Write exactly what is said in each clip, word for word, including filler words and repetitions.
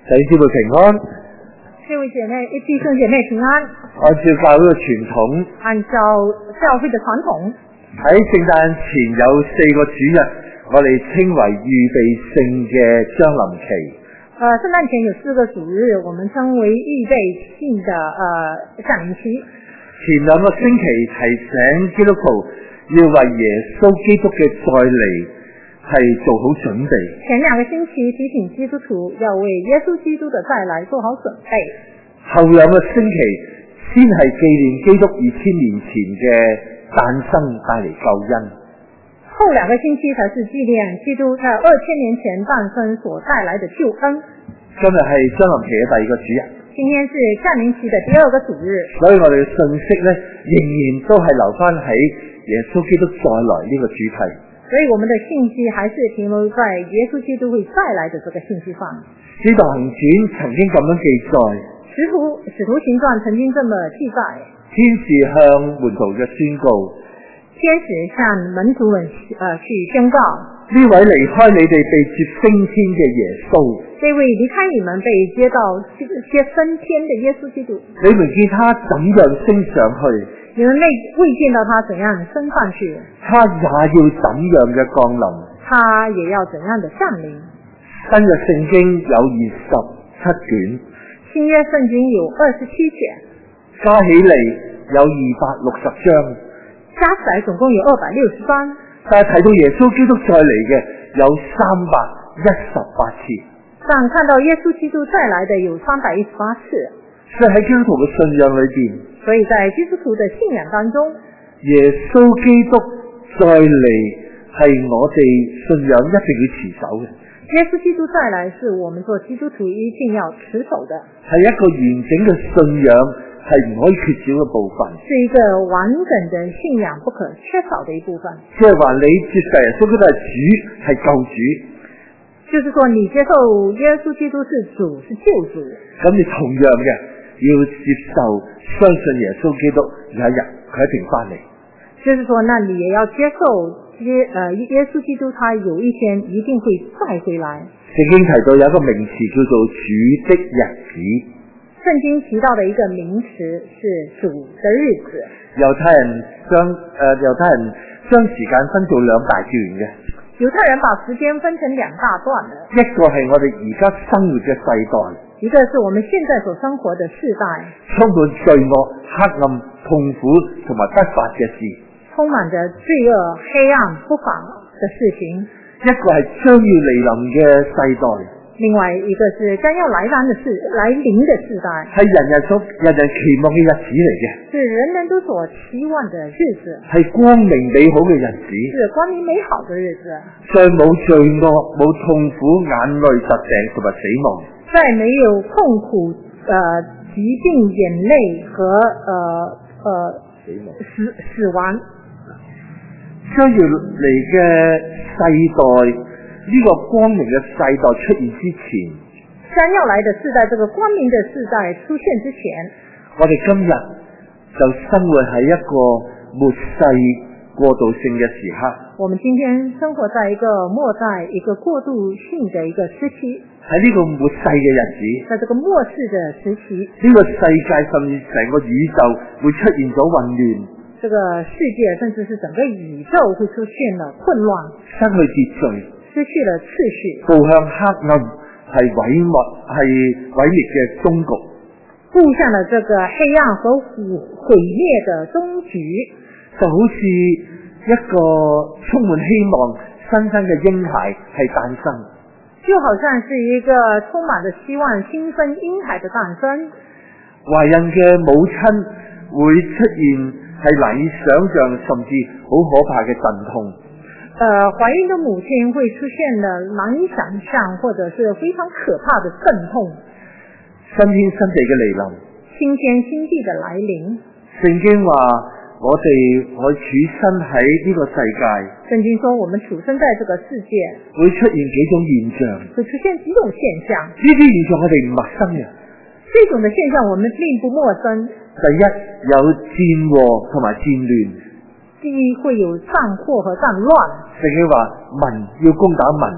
弟兄姊妹平安。 各位姐妹，弟兄姐妹平安。 按照教會嘅傳統， 按照教會嘅傳統， 喺聖誕前有四個主日，我哋稱為預備性嘅將臨期。 呃，聖誕前有四個主日，我們稱為預備性的呃降臨期。 前兩個星期提醒基督徒要為耶穌基督嘅再嚟係做好準備。 前兩個星期提醒基督徒要為耶穌基督的再來做好準備。 後兩個星期先係紀念基督二千年前嘅誕生帶嚟救恩。 後兩個星期才是紀念基督在二千年前誕生所帶來的救恩。 今日係將臨期嘅第二個主日。 今天是降臨期的第二個主日。 所以我哋嘅信息呢，仍然都係留翻喺耶穌基督再來呢個主題。 所以我們的信息還是停留在耶穌基督會再來的這個信息上。 使徒行傳曾經咁樣記載， 使徒使徒行傳曾經這麼記載， 天使向門徒嘅宣告， 天使向門徒們呃去宣告， 呢位離開你哋被接升天嘅耶穌， 這位離開你們被接到接升天的耶穌基督， 你們見他怎樣升上去， 你們未未見到他怎樣升上去， 他也要怎樣嘅降臨， 他也要怎樣的降臨。 新約聖經有二十七卷， 新約聖經有二十七卷， 加起嚟有二百六十章， 加起來總共有二百六十章。 但係提到耶穌基督再嚟嘅有三百一十八次， 但看到耶穌基督再來的有三百一十八次。 所以喺基督徒嘅信仰裏邊， 所以在基督徒的信仰當中， 耶穌基督再嚟係我哋信仰一定要持守嘅。 耶穌基督再來是我們做基督徒一定要持守的， 係一個完整嘅信仰，係唔可以缺少嘅部分。 是一個完整的信仰不可缺少的一部分。 即係話你接受耶穌基督係主，係救主， 就是說你接受耶穌基督是主，是救主， 咁你同樣嘅要接受相信耶穌基督有一日佢一定翻嚟。 就是說那你也要接受耶呃耶穌基督他有一天一定會再回來。 聖經提到有一個名詞叫做主的日子， 聖經提到的一個名詞是主的日子。 猶太人將誒猶太人將時間分做兩大段嘅， 猶太人把時間分成兩大段的， 一個係我哋而家生活嘅世代， 一個是我們現在所生活的世代， 充滿罪惡、黑暗、痛苦同埋不法嘅事， 充滿着罪惡、黑暗、不法的事情。 一個係將要嚟臨嘅世代， 另外一個是將要來臨的世來臨的世代， 係人人所人人期望嘅日子嚟嘅， 是人人都所期望的日子， 係光明美好嘅日子， 是光明美好的日子， 再冇罪惡、冇痛苦、眼淚、疾病同埋死亡， 再沒有痛苦、呃疾病、眼淚和呃呃死亡死死亡。 將要嚟嘅世代，呢、這個光明嘅世代出現之前， 將要來的世代，這個光明的世代出現之前， 我哋今日就生活喺一個末世過渡性嘅時刻。 我們今天生活在一個末代、一個過渡性的一個時期。 喺呢個末世嘅日子， 在這個末世的時期， 呢、這個世界甚至成個宇宙會出現咗混亂。 這個世界甚至是整個宇宙會出現了混亂， 失去秩序， 失去了秩序， 步向黑暗，係毀滅係毀滅嘅終局， 步向了這個黑暗和毀滅的終局， 就好似一個充滿希望新生嘅嬰孩係誕生， 就好像是一個充滿着希望新生嬰孩的誕生。 懷孕嘅母親會出現係難以想象甚至好可怕嘅陣痛。 呃，懷孕的母親會出現了難以想象或者是非常可怕的陣痛。 新天新地嘅嚟臨， 新天新地的來臨。 聖經話我哋可以處身喺呢個世界。 聖經說我們處身在這個世界， 會出現幾種現象， 會出現幾種現象。 呢啲現象我哋唔陌生嘅。 這種的現象我們並不陌生。 第一，有戰禍同埋戰亂。 第一，會有戰禍和戰亂。 聖經話民要攻打民，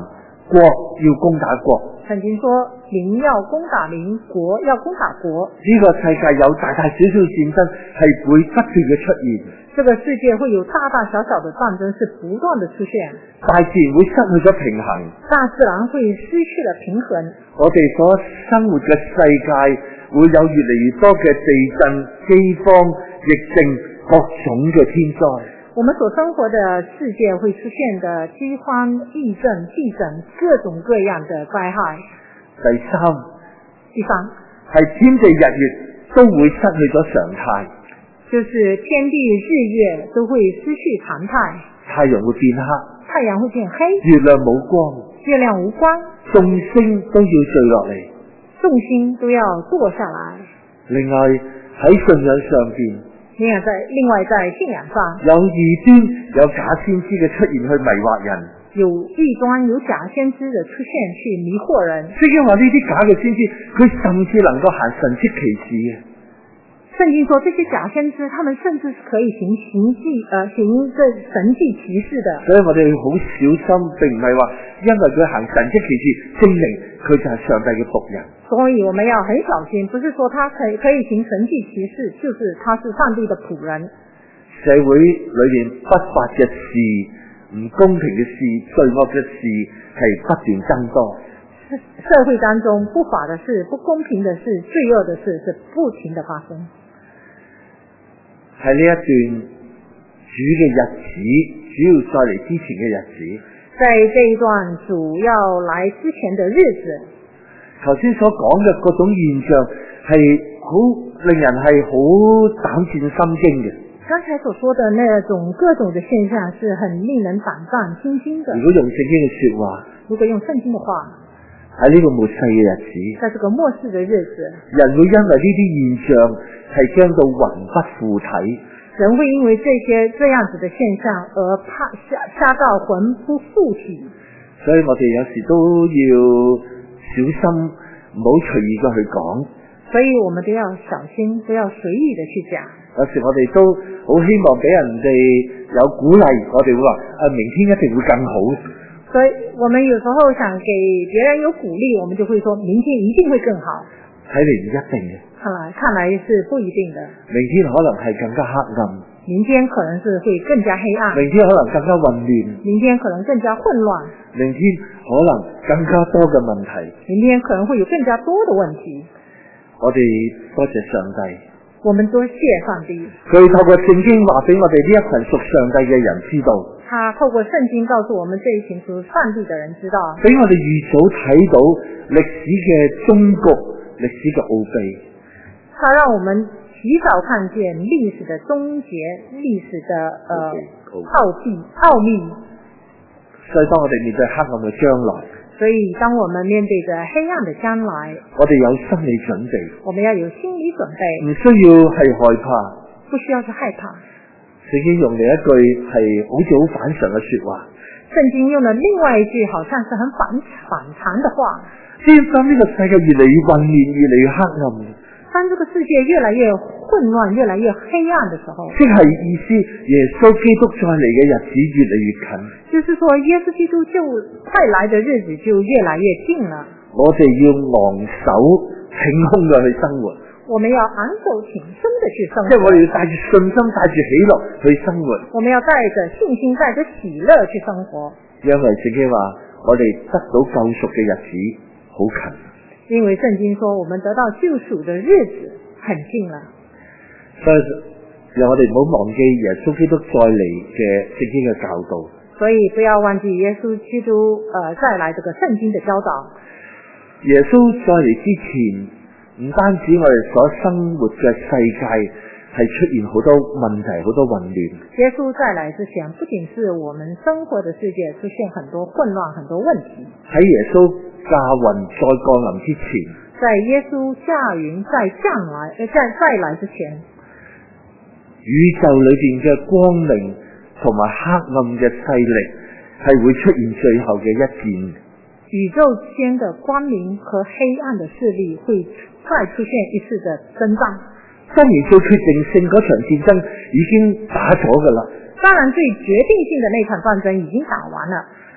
國要攻打國。 聖經說靈要攻打靈，國要攻打國。 呢個世界有大大小小戰爭係會不斷嘅出現。 這個世界會有大大小小的戰爭是不斷的出現。 大自然會失去咗平衡。 大自然會失去了平衡。 我哋所生活嘅世界會有越嚟越多嘅地震、饑荒、疫症、各種嘅天災。 我們所生活的世界會出現的饑荒、疫症、地震，各種各樣的災害。 第三， 第三係天地日月都會失去咗常態， 就是天地日月都會失去常態。 太陽會變黑， 太陽會變黑， 月亮冇光， 月亮無光， 眾星都要墜落嚟， 眾星都要墮下來。 另外喺信仰上邊。 另外在另外在信仰上有異端有假先知嘅出現去迷惑人， 有異端有假先知嘅出現去迷惑人。 聖經話呢啲假嘅先知佢甚至能夠行神蹟奇事嘅。 聖經說這些假先知他們甚至是可以行行迹呃行這神迹奇事的。 所以我哋要好小心，並唔係話因為佢行神蹟奇事證明佢就係上帝嘅僕人。 所以我們要很小心，不是說他可以可以行神迹奇事，就是他是上帝的僕人。 社會裏面不法嘅事、唔公平嘅事、罪惡嘅事係不斷增多。 社會當中不法的事、不公平的事、罪惡的事是不停的發生。喺呢一段主嘅日子，主要再嚟之前嘅日子， 在這一段主要來之前的日子， 頭先所講嘅各種現象係好令人係好膽戰心驚嘅。 剛才所說的那種各種的現象是很令人膽戰心驚的。 如果用聖經嘅說話， 如果用聖經的話， 喺呢個末世嘅日子， 在這個末世的日子， 人會因為呢啲現象係驚到魂不附體， 人會因為這些這樣子的現象而怕嚇嚇到魂不附體。 所以我哋有時都要小心，唔好隨意嘅去講。 所以我們都要小心，不要隨意的去講。 有時我哋都好希望俾人哋有鼓勵，我哋會話啊，明天一定會更好。 所以我們有時候想給別人有鼓勵，我們就會說明天一定會更好。 睇嚟唔一定嘅， 看來看來是不一定的。 明天可能係更加黑暗， 明天可能是會更加黑暗， 明天可能更加混亂， 明天可能更加混亂， 明天可能更加多嘅問題， 明天可能會有更加多的問題。 我哋多謝上帝， 我們多謝上帝， 佢透過聖經話俾我哋呢一群屬上帝嘅人知道， 他透過聖經告訴我們這一群屬上帝的人知道， 俾我哋預早睇到歷史嘅終局，歷史嘅奧秘。 他讓我們提早看見歷史的終結，歷史的呃奧秘奧秘。 所以當我哋面對黑暗嘅將來， 所以當我們面對着黑暗的將來， 我哋有心理準備， 我們要有心理準備， 唔需要係害怕， 不需要去害怕。 聖經用另一句係好似好反常嘅說話， 聖經用了另外一句好像是很反反常的話。 當呢個世界越嚟越混亂，越嚟越黑暗， 當這個世界越來越混亂，越來越黑暗的時候， 即係意思耶穌基督再嚟嘅日子越嚟越近， 就是說耶穌基督就快來的日子就越來越近了。 我哋要昂首挺胸嘅去生活， 我們要昂首挺身的去生活， 即係我哋要帶住信心，帶住喜樂去生活。 我們要帶着信心，帶着喜樂去生活。因為聖經話， 我哋得到救贖嘅日子好近。 因為聖經說，我們得到救贖的日子很近了。 所以讓我哋唔好忘記耶穌基督再嚟嘅聖經嘅教導。 所以不要忘記耶穌基督呃再來這個聖經的教導。 耶穌再嚟之前，唔單止我哋所生活嘅世界係出現好多問題，好多混亂。 耶穌再來之前，不僅是我們生活的世界出現很多混亂，很多問題。 喺耶穌駕雲再降臨之前， 在耶穌駕雲再降來，呃，再再來之前， 宇宙裏邊嘅光明同埋黑暗嘅勢力係會出現最後嘅一戰。 宇宙間的光明和黑暗的勢力會再出現一次的爭戰。 當然最決定性嗰場戰爭已經打咗㗎啦。 當然最決定性的那場戰爭已經打完了。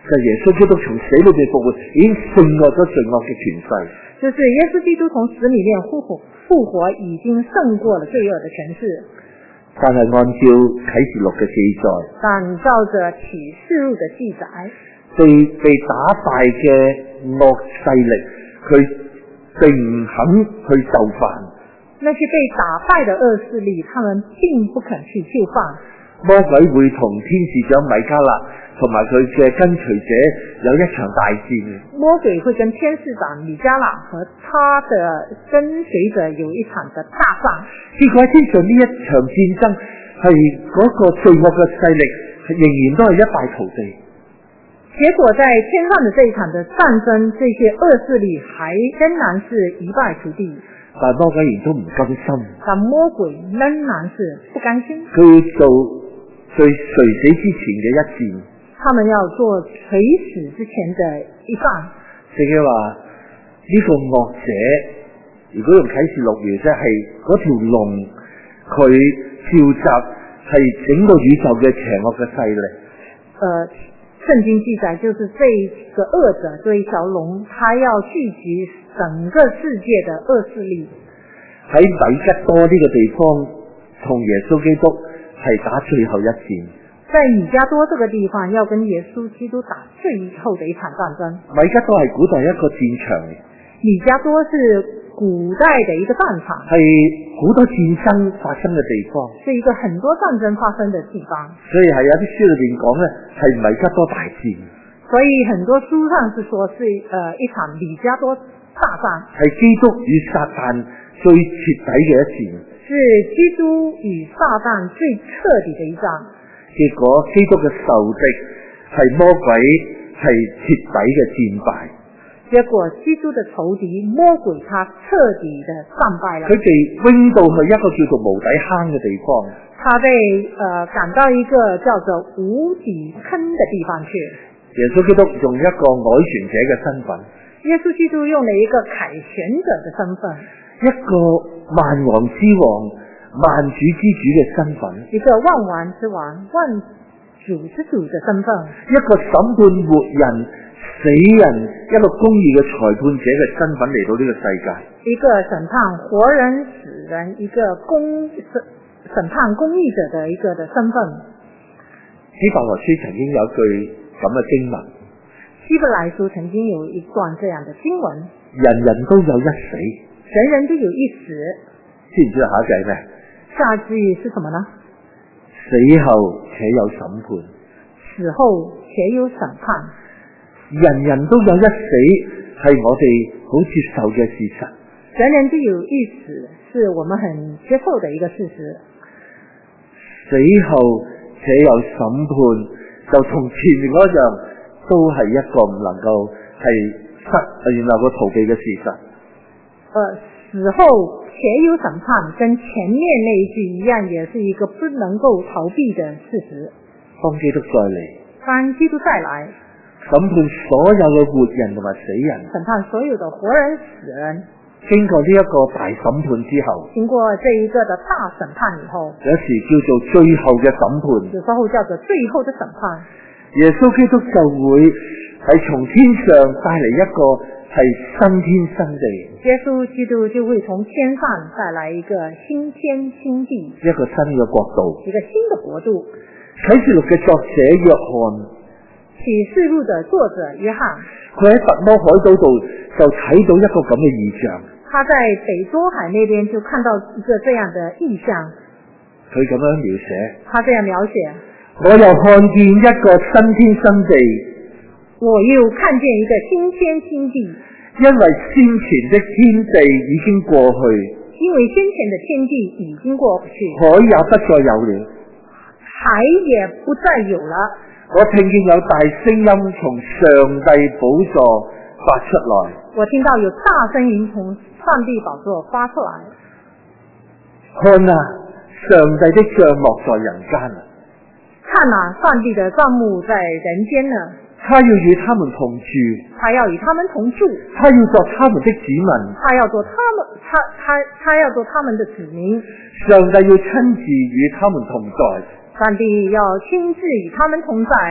就係耶穌基督從死裏邊復活，已經勝過咗罪惡嘅權勢。 就是耶穌基督從死裏面復活，復活已經勝過了罪惡的權勢。 但係按照啟示錄嘅記載， 但照着啟示錄嘅記載， 被被打敗嘅惡勢力，佢並唔肯去就範。 那些被打敗的惡勢力，他們並不肯去就範。 魔鬼會同天使長米迦勒同埋佢嘅跟隨者有一場大戰。 魔鬼會跟天使長米迦勒和他的跟隨者有一場的大戰。 結果喺天上呢一場戰爭，係嗰個罪惡嘅勢力仍然都係一敗塗地。 結果在天上的這一場的戰爭，這些惡勢力還仍然是一敗塗地。 但魔鬼亦都唔甘心， 但魔鬼仍然是不甘心。 佢要做最垂死之前嘅一戰。 他們要做垂死之前的一戰。 即係話呢個惡者，如果用啟示錄描寫，係嗰條龍，佢召集係整個宇宙嘅邪惡嘅勢力。 呃，聖經記載就是這個惡者，這一條龍，他要聚集整個世界的惡勢力。 喺米吉多呢個地方，同耶穌基督係打最後一戰。 在米加多這個地方，要跟耶穌基督打最後的一場戰爭。 米吉多係古代一個戰場嚟， 米加多是古代的一個戰場， 係好多戰爭發生嘅地方， 是一個很多戰爭發生的地方。 所以係有啲書裏邊講咧，係米吉多大戰。 所以很多書上是說是呃一場米加多大戰， 係基督與撒旦最徹底嘅一戰， 是基督與撒旦最徹底的一戰。 結果基督嘅仇敵係魔鬼，係徹底嘅戰敗。 結果基督的仇敵魔鬼，他徹底的戰敗了。 佢哋扔到去一個叫做無底坑嘅地方， 他被呃趕到一個叫做無底坑的地方去。 耶穌基督用一個凱旋者嘅身份， 耶穌基督用了一個凱旋者的身份， 一個萬王之王、萬主之主嘅身份， 一個萬王之王、萬主之主的身份， 一個審判活人死人、一個公義嘅裁判者嘅身份嚟到呢個世界。 一個審判活人死人、一個公審判公義者的一個的身份。 希伯來書曾經有一句咁嘅經文， 希伯來書曾經有一段這樣的經文， 人人都有一死， 人人都有一死。 知唔知道下一句係咩？ 下句是什麼呢？ 死後且有審判， 死後且有審判。 人人都有一死，係我哋好接受嘅事實。 人人都有一死，是我們很接受的一個事實。 死後且有審判，就同前面嗰樣，都係一個唔能夠係失原來個逃避嘅事實。 呃，死後且有審判，跟前面那一句一樣，也是一個不能夠逃避的事實。 當基督再嚟， 當基督再來， 審判所有嘅活人同埋死人， 審判所有的活人死人。 經過呢一個大審判之後， 經過這一個的大審判以後， 有時叫做最後嘅審判， 有時候叫做最後的審判。 耶穌基督就會係從天上帶嚟一個係新天新地。 耶穌基督就會從天上帶來一個新天新地， 一個新嘅國度， 一個新的國度。 啟示錄嘅作者約翰， 啟示錄的作者約翰， 佢喺拔摩海島度就睇到一個咁嘅異象。 他在北多海那邊就看到一個這樣的異象。 佢咁樣描寫， 他這樣描寫， 我又看見一個新天新地， 我又看見一個新天新地， 因為先前的天地已經過去， 因為先前的天地已經過去， 海也不再有了， 海也不再有了。 我聽見有大聲音從上帝寶座發出來， 我聽到有大聲音從上帝寶座發出來。 看啊，上帝的帳幕在人間啊！ 看啊，上帝的帳幕在人間呢。 他要與他們同住， 他要與他們同住， 他要做他們的子民， 他要做他們，他他他要做他們的子民。 上帝要親自與他們同在， 上帝要親自與他們同在。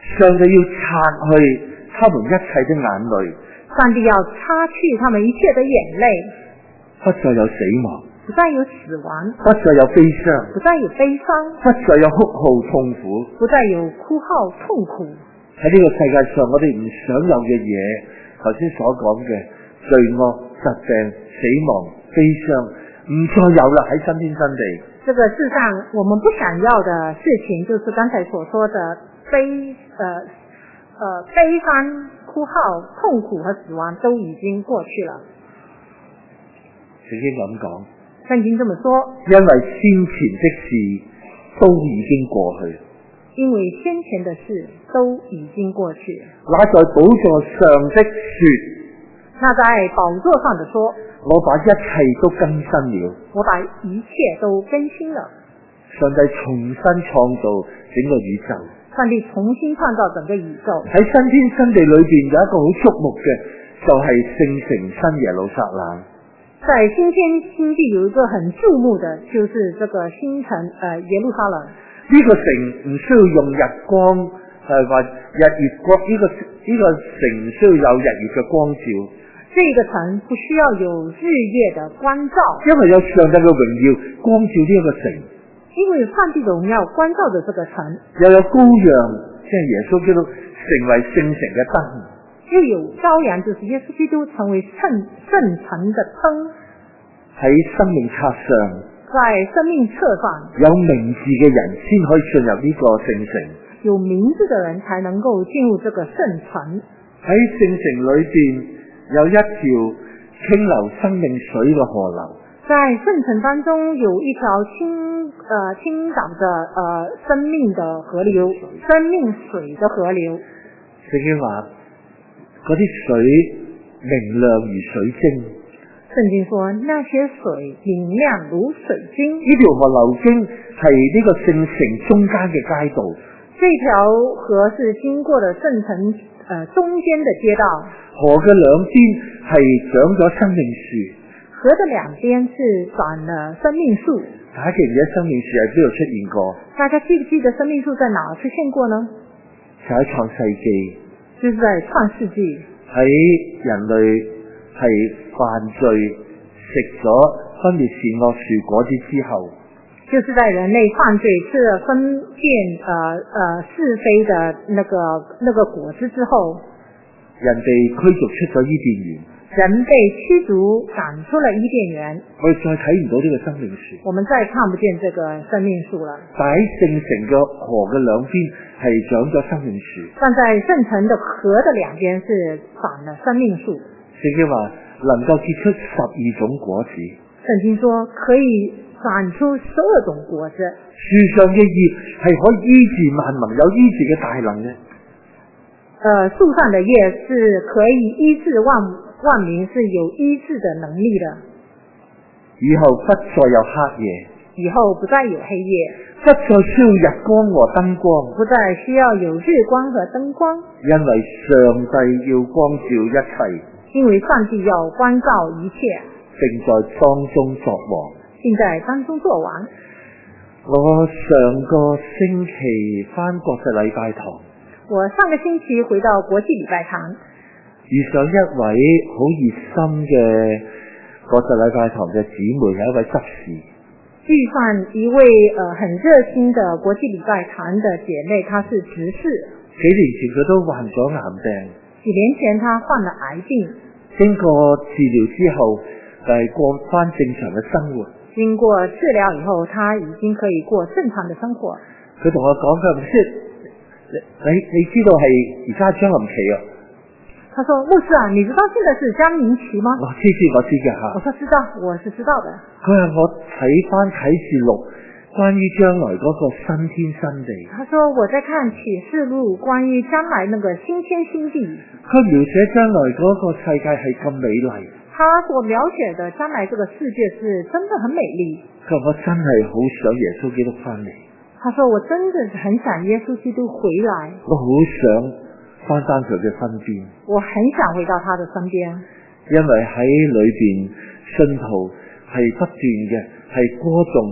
上帝要擦去他們一切的眼淚， 上帝要擦去他們一切的眼淚， 不再有死亡， 不再有死亡， 不再有悲傷， 不再有悲傷， 不再有哭號痛苦， 不再有哭號痛苦。 喺呢個世界上，我哋唔想有嘅嘢，頭先所講嘅罪惡、疾病、死亡、悲傷，唔再有啦，喺新天新地。 這個世上我們不想要的事情，就是剛才所說的悲呃呃悲傷、哭號、痛苦和死亡都已經過去了。 聖經咁講， 聖經這麼說， 因為先前的事都已經過去。 因為先前的事都已經過去。 那在寶座上的說， 那在寶座上的說， 我把一切都更新了， 我把一切都更新了。 上帝重新創造整個宇宙， 上帝重新創造整個宇宙。 喺新天新地裏邊有一個好矚目嘅，就係聖城新耶路撒冷。 在新天新地有一個很注目的，就是這個新城呃耶路撒冷。 呢個城唔需要用日光，誒或日月光，呢、這個呢、這個城唔需要有日月嘅光照。 這個城不需要有日月的光照， 因為有上帝嘅榮耀光照呢一個城。 因為上帝榮耀光照着這個城， 又有羔羊，即係耶穌基督成為聖城嘅燈。 又有羔羊，就是耶穌基督成為聖聖城的燈。 喺生命冊上， 在生命冊上有名字嘅人先可以進入呢個聖城， 有名字的人才能夠進入這個聖城。 喺聖城裏邊有一條清流生命水嘅河流， 在聖城當中有一條清呃清導着呃生命的河流，生命水的河流。 聖經話嗰啲水明亮如水晶。 聖經說那些水明亮如水晶。 呢條河流經係呢個聖城中間嘅街道。 這條河是經過了聖城呃中間的街道。 河嘅兩邊係長咗生命樹。 河的兩邊是長了生命樹。 大家記唔記得生命樹喺邊度出現過？ 大家記不記得生命樹在哪出現過呢？ 就喺創世紀。 就是在創世紀。 喺人類係犯罪食咗分別善惡樹果子之後， 就是在人類犯罪吃了分辨呃呃是非的那個那個果子之後， 人被驅逐出咗伊甸園， 人被驅逐趕出了伊甸園。 我哋再睇唔到呢個生命樹， 我們再看不見這個生命樹了。 但喺聖城嘅河嘅兩邊係長咗生命樹， 但在聖城的河的兩邊是長了生命樹。 聖經話能夠結出十二種果子。 聖經說可以長出十二種果子。 樹上嘅葉係可以醫治萬民，有醫治嘅大能嘅。 呃，樹上的葉是可以醫治萬萬民，是有醫治的能力的。 以後不再有黑夜， 以後不再有黑夜， 不再需要日光和燈光， 不再需要有日光和燈光， 因為上帝要光照一切， 因為上帝要光照一切， 並在當中作王， 並在當中作王。 我上個星期返國際禮拜堂， 我上個星期回到國際禮拜堂， 遇上一位好熱心嘅國際禮拜堂嘅姊妹，係一位執事。 遇上一位呃很熱心的國際禮拜堂的姐妹，她是執事。 幾年前佢都患咗癌病， 幾年前她患了癌病， 經過治療之後，係過翻正常嘅生活。 經過治療以後，她已經可以過正常的生活。 佢同我講，佢話你你知道係而家將臨期啊？ 他說：牧師啊，你知道現在是將臨期嗎？ 我知知我知嘅吓。 我說知道，我是知道的。 佢話我睇翻啟示錄關於將來嗰個新天新地。 他說我在看啟示錄關於將來那個新天新地。 佢描寫將來嗰個世界係咁美麗。 他所描寫的將來這個世界是真的很美麗。 佢話我真係好想耶穌基督翻嚟。 他說我真的很想耶穌基督回來。 我好想翻返佢嘅身邊。 我很想回到他的身邊。 因為喺裏邊信徒係不斷嘅係歌頌讚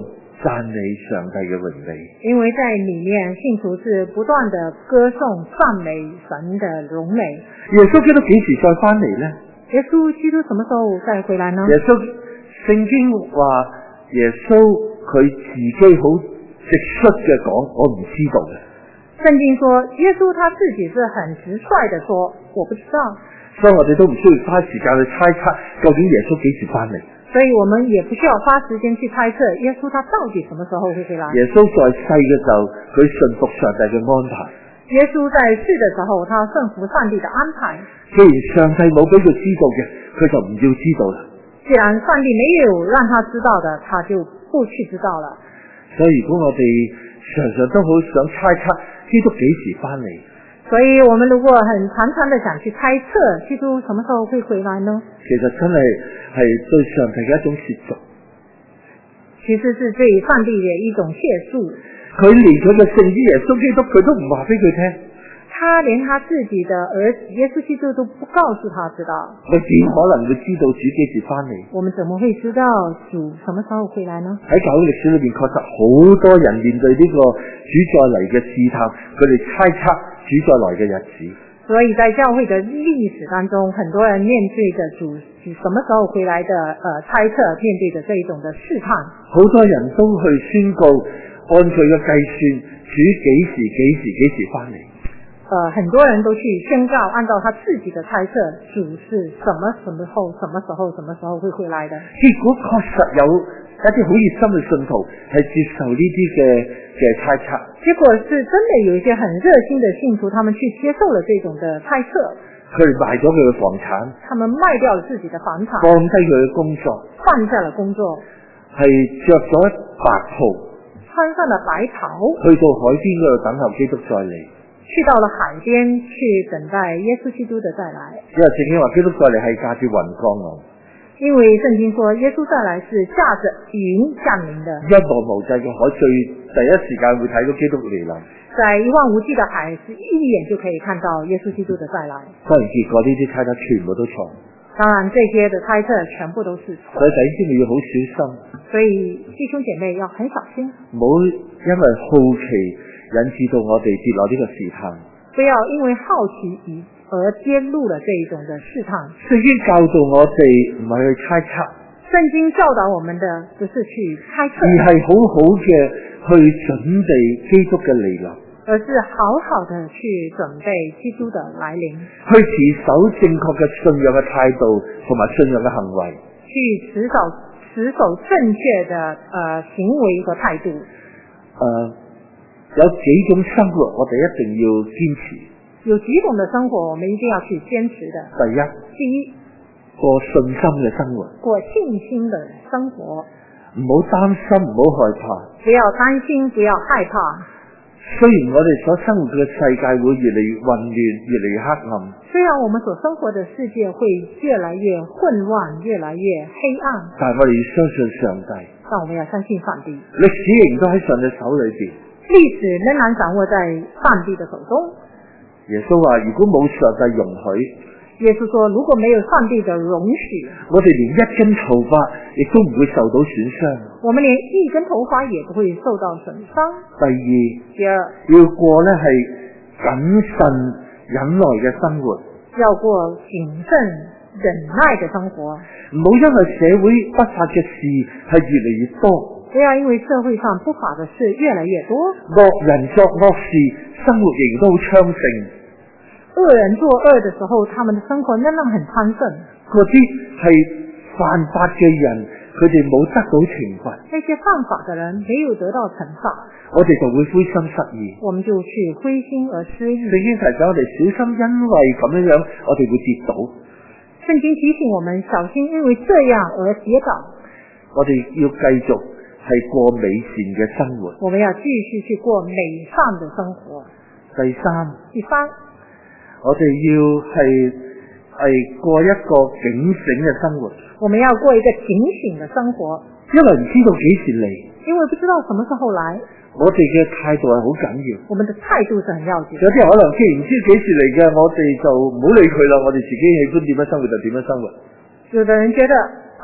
讚美上帝嘅榮美。 因為在裡面信徒是不斷的歌頌讚美神的榮美。 耶穌基督幾時再翻嚟呢？ 耶穌基督什麼時候再回來呢？ 耶穌聖經話耶穌佢自己好直率嘅講，我唔知道嘅。 聖經說耶穌他自己是很直率的說我不知道， 所以我哋都唔需要花時間去猜測究竟耶穌幾時翻嚟。 所以我們也不需要花時間去猜測耶穌他到底什麼時候會回來。 耶穌在世嘅時候，佢順服上帝嘅安排。 耶穌在世的時候，他順服上帝的安排。 既然上帝冇俾佢知道嘅，佢就唔要知道啦。 既然上帝沒有讓他知道的，他就不去知道了。 所以如果我哋常常都好想猜測基督幾時翻嚟， 所以我們如果很常常的想去猜測基督什麼時候會回來呢？ 其實真係係對上帝嘅一種褻瀆。 其實是對上帝嘅一種褻瀆。 佢連佢嘅聖子耶穌基督佢都唔話俾佢聽， 他連他自己的兒子耶穌基督都不告訴他知道。 佢點可能會知道主幾時翻嚟？ 我們怎麼會知道主什麼時候回來呢？ 喺教會歷史裏邊，確實好多人面對呢個主再嚟嘅試探，佢哋猜測主再來嘅日子。 所以在教會的歷史當中，很多人面對着主主什麼時候回來的呃猜測，面對着這一種的試探。 好多人都去宣告，按佢嘅計算，主幾時幾時幾時翻嚟。 呃，很多人都去宣告，按照他自己的猜測，主是什麼什麼後、什麼時候、什麼時候會回來的。 結果確實有一啲好熱心嘅信徒係接受呢啲嘅嘅猜測。 結果是真的有一些很熱心的信徒，他們去接受了這種的猜測。 佢哋賣咗佢嘅房產， 他們賣掉了自己的房產， 放低佢嘅工作， 放下了工作， 係着咗白袍， 穿上了白袍， 去到海邊嗰度等候基督再嚟。 去到了海邊去等待耶穌基督的再來。 因為聖經話基督再嚟係駕住雲降臨。 因為聖經說耶穌再來是駕着雲降臨的。 一望無際嘅海，最第一時間會睇到基督嚟臨。 在一望無際的海，是一眼就可以看到耶穌基督的再來。 當然結果呢啲猜測全部都錯。 當然這些的猜測全部都是錯。 所以弟兄姊妹要好小心。 所以弟兄姐妹要很小心， 唔好因為好奇引致到我哋跌落呢個試探。 不要因為好奇而揭露了這一種的試探。 聖經教導我哋唔係去猜測， 聖經教導我們的不是去猜測， 而係好好嘅去準備基督嘅嚟臨， 而是好好的去準備基督的來臨， 去持守正確嘅信仰嘅態度同埋信仰嘅行為， 去持守持守正確的呃行為和態度。 誒、呃，有幾種生活我哋一定要堅持。 有幾種的生活我們一定要去堅持的。 第一， 第一， 過信心嘅生活， 過信心的生活， 唔好擔心，唔好害怕。 不要擔心，不要害怕。 雖然我哋所生活嘅世界會越嚟越混亂，越嚟越黑暗。 雖然我們所生活的世界會越來越混亂，越來越黑暗， 但係我哋要相信上帝。 但我們要相信上帝。 歷史仍都喺上帝手裏邊。 歷史仍然掌握在上帝的手中。 耶穌話：如果冇上帝容許， 耶穌說，如果沒有上帝的容許， 我哋連一根頭髮亦都唔會受到損傷。 我們連一根頭髮也不會受到損傷。 第二， 第二， 要過呢係謹慎忍耐嘅生活， 要過謹慎忍耐嘅生活。 唔好因為社會不法嘅事係越嚟越多。 不要因為社會上不法的事越來越多， 惡人作惡事，生活仍都好昌盛。 惡人做惡的時候，他們的生活仍然很昌盛。 嗰啲係犯法嘅人，佢哋冇得到懲罰。 那些犯法的人沒有得到懲罰， 我哋就會灰心失意。 我們就去灰心而失意。 聖經提醒我哋小心，因為咁樣樣，我哋會跌倒。 聖經提醒我們小心，因為這樣而跌倒。 我哋要繼續係過美善嘅生活。 我們要繼續去過美善的生活。 第三， 第三， 我哋要係係過一個警醒嘅生活。 我們要過一個警醒的生活， 因為唔知道幾時嚟， 因為不知道什麼時候來。 我哋嘅態度係好緊要。 我們的態度是很要緊。 有啲人可能既然唔知幾時嚟嘅，我哋就唔好理佢啦，我哋自己喜歡點樣生活就點樣生活。 有的人覺得啊，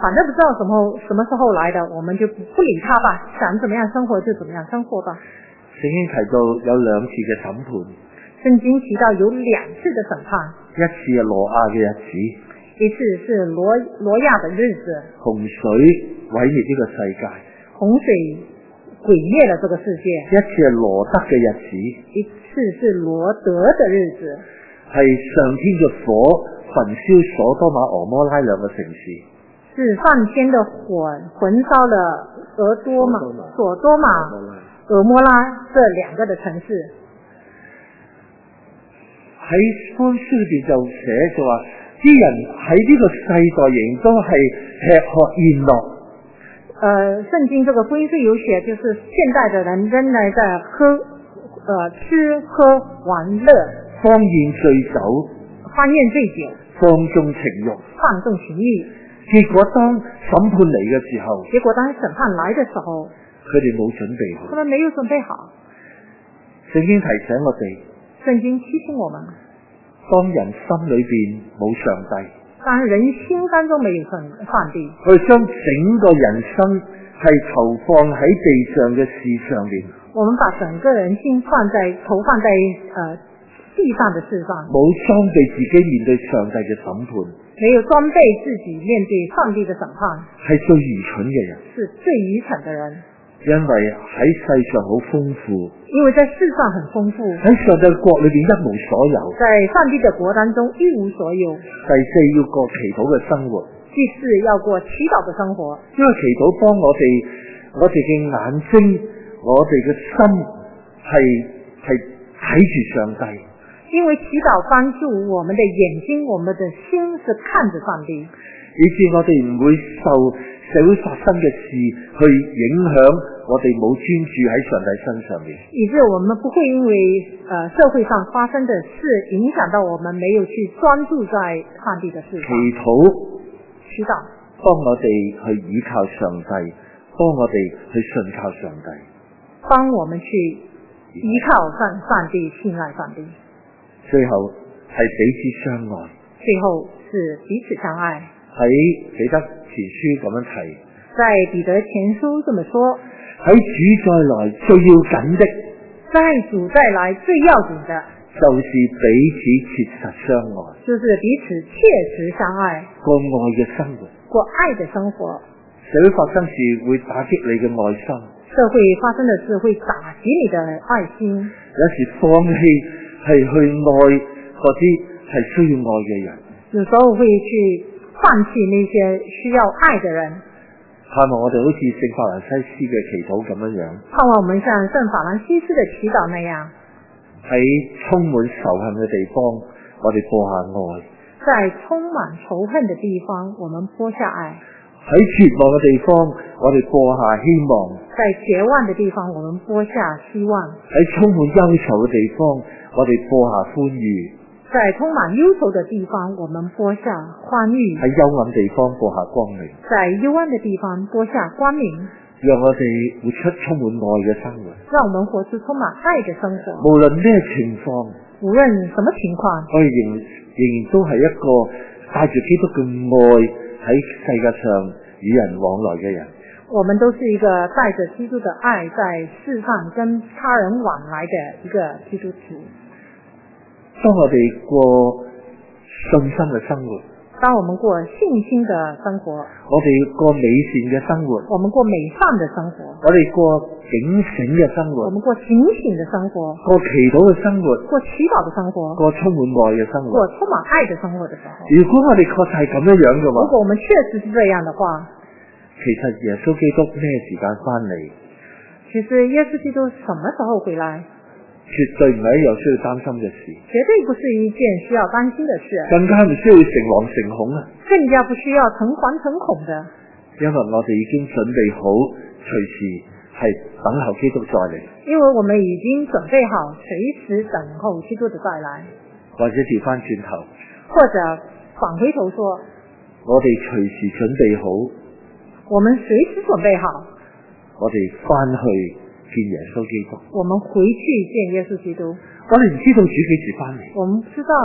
反正不知道什么什么时候来的，我们就不不理他吧，想怎么样生活就怎么样生活吧。 聖經提到有兩次嘅審判， 聖經提到有兩次的審判， 一次係挪亞嘅日子， 一次是挪挪亞的日子， 洪水毀滅呢個世界， 洪水毀滅了這個世界。 一次係羅德嘅日子， 一次是羅德的日子， 係上天嘅火焚燒所多瑪俄摩拉兩個城市， 是上天的火焚燒了俄多瑪、所多瑪、俄摩拉這兩個的城市。 喺福音書裏邊就寫咗話，啲人喺呢個世代仍都係吃喝宴樂。 呃，聖經這個福音書有寫，就是現代的人仍然在喝，呃，吃喝玩樂， 荒宴醉酒， 荒宴醉酒， 放縱情慾， 放縱情慾。 結果當審判嚟嘅時候， 結果當審判來的時候， 佢哋冇準備好。 他們沒有準備好。 聖經提醒我哋， 聖經提醒我們， 當人心裏邊冇上帝， 當人心當中沒有上帝， 我哋將整個人生係投放喺地上嘅事上面。 我們把整個人心放在投放在呃地上的事上， 冇裝備自己面對上帝嘅審判， 沒有裝備自己面對上帝的審判， 係最愚蠢嘅人， 是最愚蠢的人。 因為喺世上好豐富， 因為在世上很豐富， 喺上帝國裏邊一無所有， 在上帝的國當中一無所有。 第四要過祈禱嘅生活， 第四要過祈禱的生活， 因為祈禱幫我哋，我哋嘅眼睛，我哋嘅心係係睇住上帝。 因為祈禱幫助我們的眼睛，我們的心是看着上帝， 以致我哋唔會受社會發生嘅事去影響我哋冇專注喺上帝身上面， 以致我們不會因為呃社會上發生的事影響到我們沒有去專注在上帝的事上。 祈禱祈禱幫我哋去依靠上帝，幫我哋去信靠上帝， 幫我們去依靠上上帝，信賴上帝。 最後係彼此相愛， 最後是彼此相愛。 喺彼得前書咁樣提， 在彼得前書這麼說， 喺主再來最要緊的， 在主再來最要緊的， 就是彼此切實相愛， 就是彼此切實相愛， 過愛嘅生活， 過愛的生活。 社會發生事會打擊你嘅愛心， 社會發生的事會打擊你的愛心， 有時放棄係去愛嗰啲係需要愛嘅人， 有時候會去放棄那些需要愛的人。 盼望我哋好似聖法蘭西斯嘅祈禱咁樣樣， 盼望我們像聖法蘭西斯的祈禱那樣， 喺充滿仇恨嘅地方，我哋播下愛； 在充滿仇恨的地方，我們播下愛； 喺絕望嘅地方，我哋播下希望； 在絕望的地方，我們播下希望； 喺充滿憂愁嘅地方，我哋播下歡愉。 在充滿憂愁的地方，我們播下歡愉； 喺幽暗地方播下光明； 在幽暗的地方播下光明。 讓我哋活出充滿愛嘅生活。 讓我們活出充滿愛的生活。 無論咩情況， 無論什麼情況， 我哋仍仍然都係一個帶住基督嘅愛喺世界上與人往來嘅人。 我們都是一個帶着基督的愛在世上跟他人往來的一個基督徒。 當我哋過信心嘅生活， 當我們過信心的生活， 我哋過美善嘅生活， 我們過美善的生活， 我哋過警醒嘅生活， 我們過警醒的生活， 過祈禱嘅生活， 過祈禱的生活， 過充滿愛嘅生活， 過充滿愛的生活的時候。 如果我哋確實係咁樣樣嘅話， 如果我們確實是這樣的話， 其實耶穌基督咩時間翻嚟？ 其實耶穌基督什麼時候回來？ 絕對唔係一樣需要擔心嘅事， 絕對不是一件需要擔心的事， 更加唔需要誠惶誠恐啊！ 更加不需要誠惶誠恐的， 因為我哋已經準備好隨時係等候基督再嚟， 因為我們已經準備好隨時等候基督的再來， 或者調翻轉頭， 或者返回頭說， 我哋隨時準備好， 我們隨時準備好， 我哋翻去見耶穌基督， 我們回去見耶穌基督。 我哋唔知道主幾時翻嚟， 我們不知道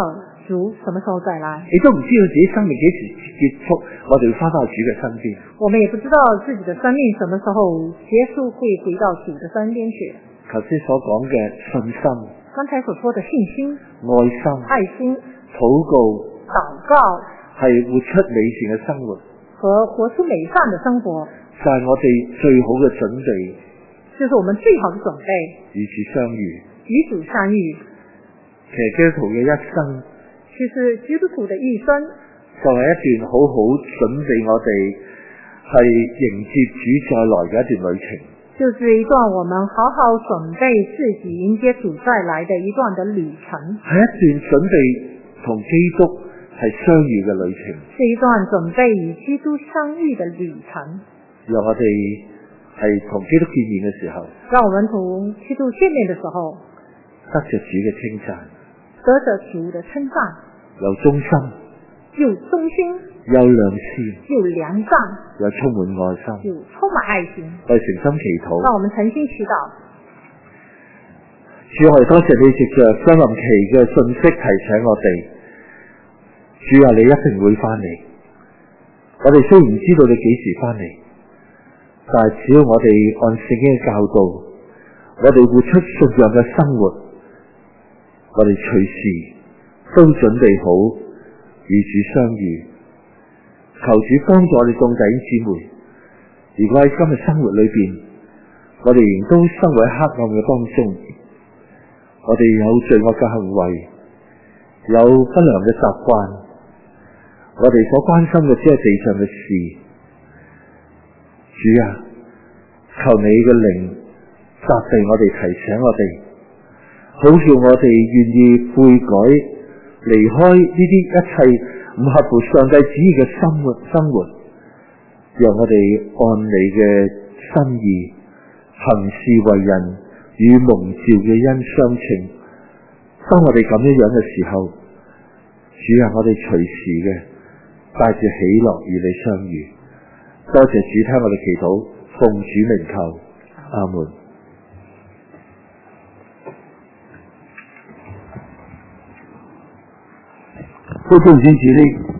主什麼時候再來， 亦都唔知道自己生命幾時結束，我哋會翻返去主嘅身邊。 我們也不知道自己的生命什麼時候結束，會回到主的身邊去。 頭先所講嘅信心， 剛才所說的信心、 愛心、 愛心、 禱告、 禱告， 係活出美善嘅生活， 和活出美善的生活， 就係我哋最好嘅準備， 就是我們最好的準備， 與主相遇。 與主相遇。 其實基督徒嘅一生， 其實基督徒的一生就係一段好好準備我哋係迎接主再來嘅一段旅程。 就是一段我們好好準備自己迎接主再來的一段的旅程。 係一段準備同基督係相遇嘅旅程。 是一段準備與基督相遇的旅程。 讓我哋係同基督見面嘅時候， 讓我們同基督見面的時候， 得着主嘅稱讚， 得着主的稱讚， 有忠心， 有忠心， 有良善， 有良善， 有充滿愛心， 有充滿愛心。 我哋誠心祈禱， 讓我們誠心祈禱。 主，我哋多謝你藉着將臨期嘅信息提醒我哋，主啊，你一定會翻嚟。我哋雖然唔知道你幾時翻嚟，但係只要我哋按聖經嘅教導，我哋活出信仰嘅生活，我哋隨時都準備好與主相遇。求主幫助我哋眾弟兄姊妹，如果喺今日生活裏邊，我哋仍都生活喺黑暗嘅當中，我哋有罪惡嘅行為，有不良嘅習慣，我哋所關心嘅只係地上嘅事。主啊，求你嘅靈責備我哋，提醒我哋，好叫我哋願意悔改，離開呢啲一切唔合乎上帝旨意嘅生活生活，讓我哋按你嘅心意行事為人，與蒙召嘅恩相稱。當我哋咁樣樣嘅時候，主啊，我哋隨時嘅帶住喜樂與你相遇。多謝主聽我哋祈禱，奉主名求，阿門。 好，弟兄姊妹。